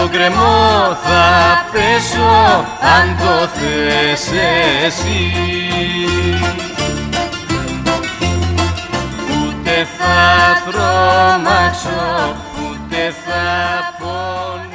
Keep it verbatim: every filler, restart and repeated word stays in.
στον κρεμό θα πέσω αν το θες εσύ. Ούτε θα τρομάξω, ούτε θα πονώ.